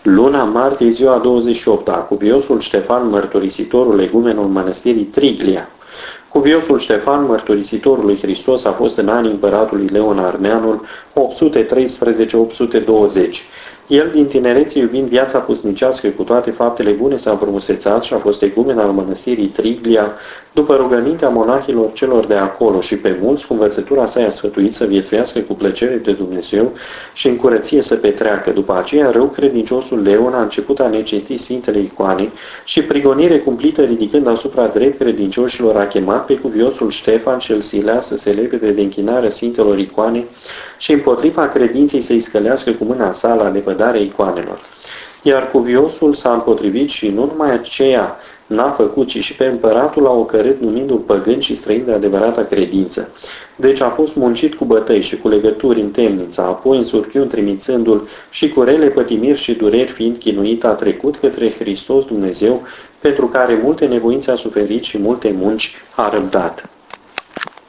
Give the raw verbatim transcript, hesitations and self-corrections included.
Luna martie, ziua douăzeci și opt, cuviosul Ștefan Mărturisitorul, legumenul mănăstirii Triglia. Cuviosul Ștefan, mărturisitorul lui Hristos, a fost în anii împăratului Leon Armeanul opt sute treisprezece - opt sute douăzeci. El, din tinerețe, iubind viața pusnicească cu toate faptele bune, s-a înfrumusețat și a fost egumen al mănăstirii Triglia, după rugămintea monahilor celor de acolo, și pe mulți cu învățătura sa i-a sfătuit să viețuiască cu plăcere de Dumnezeu și în curăție să petreacă. După aceea, rău credinciosul Leon a început a necinsti Sfintele Icoane și, prigonire cumplită ridicând asupra drept credincioșilor, a chemat pe cuviosul Ștefan și îl silea să se lepede de închinarea Sfintelor Icoane și împotriva credinței să-i scălească cu mâna sa la lepădarea icoanelor. Iar cuviosul s-a împotrivit și nu numai aceea n-a făcut, ci și pe împăratul a ocărât, numindu-l păgân și străin de adevărata credință. Deci a fost muncit cu bătăi și cu legături în temniță, apoi în surchiun trimițându-l și cu rele pătimiri și dureri fiind chinuit, a trecut către Hristos Dumnezeu, pentru care multe nevoințe a suferit și multe munci a răbdat.